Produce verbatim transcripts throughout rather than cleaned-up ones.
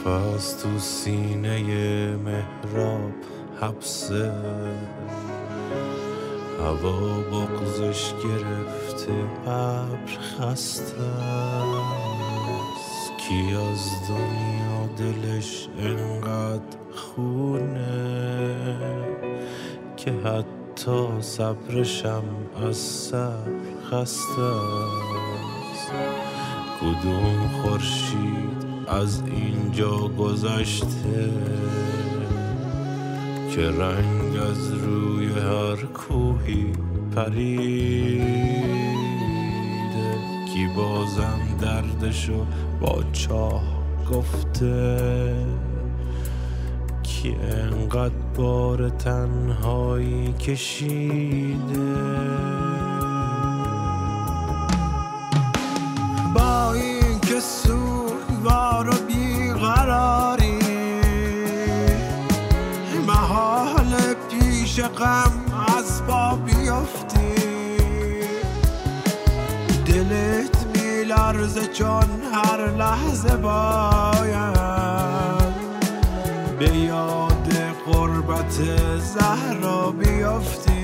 نفس تو سینه محراب حبسه، هوا بغزش گرفته، ابر خسته است. کی از دنیا دلش انقدر خونه که حتی صبرشم از صبر خسته است. کدوم خورشید از اینجا گذشته که رنگ از روی هر کوهی پریده؟ کی بازم دردشو با چاه گفته؟ کی انقدر بار تنهایی کشیده؟ با این که سوگوار و بیقراری، محال پیش غم از پا بیفتی. دلت میلرزه چون هر لحظه باید به یاد غربت زهرا بیفتی.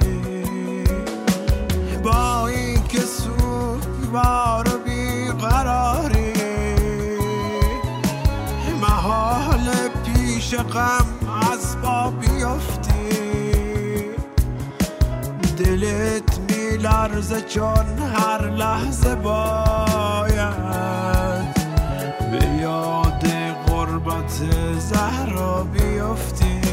با این که سوگوار و بیقراری، محال پیش غم از پا بیفتی. دلت میلرزه چون هر لحظه باید به یاد غربت زهرا بیفتی.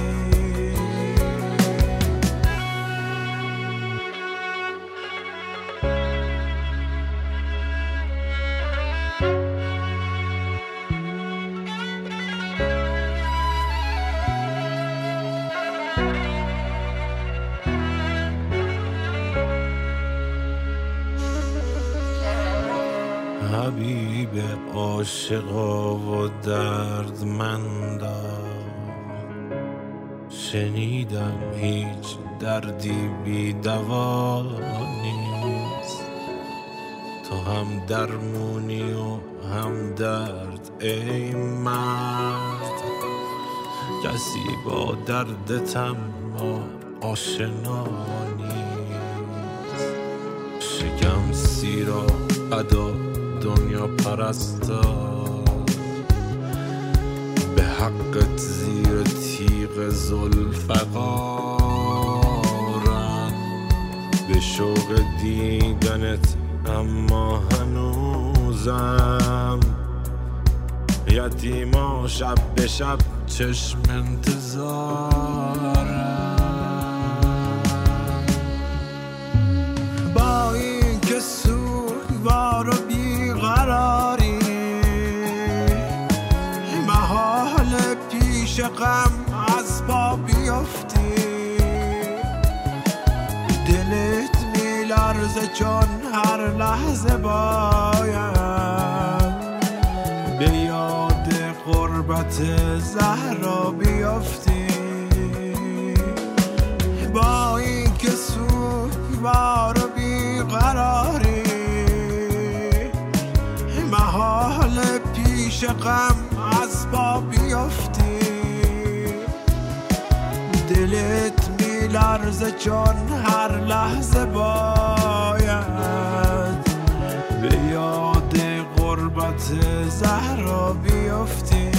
حبیب عاشقا و دردمندا، شنیدم هیچ دردی بی دوا نیست. تو هم درمونی و هم درد ای مرد، کسی با دردت اما آشنا نیست. شکم سیرا ادا دنیا پرستا، به حقت زیر تیغ ذوالفقارن. به شوق دیدنت اما هنوزم یتیما شب به شب چشم انتظارم. با این که سوگوار و بیقراری، محال پیش غم از پا بیفتی. دلت میلرزه چون هر لحظه باید به یاد غربت زهرا بیفتی. با این که سوگوار و بیقراری، محال پیش غم از پا بیفتی. دلت میلرزه چون هر لحظه باید به یاد غربت زهرا بیفتی.